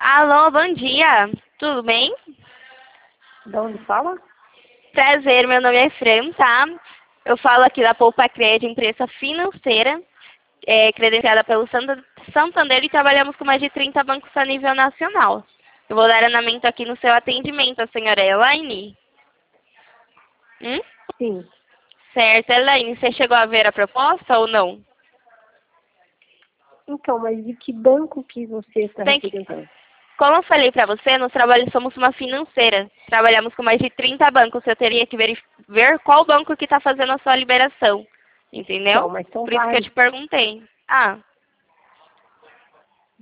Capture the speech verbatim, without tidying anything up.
Alô, bom dia. Tudo bem? De onde fala? Prazer, meu nome é Fran, tá? Eu falo aqui da Poupa Cred, empresa financeira, é, credenciada pelo Santa- Santander e trabalhamos com mais de trinta bancos a nível nacional. Eu vou dar andamento aqui no seu atendimento, a senhora Elaine. Hum? Sim. Certo, Elaine, você chegou a ver a proposta ou não? Então, mas de que banco que você está Tem que... representando? Como eu falei para você, nós trabalhamos, somos uma financeira. Trabalhamos com mais de trinta bancos. Eu teria que ver, ver qual banco que está fazendo a sua liberação. Então, Entendeu? mas são Por isso que eu vários. te perguntei. Ah,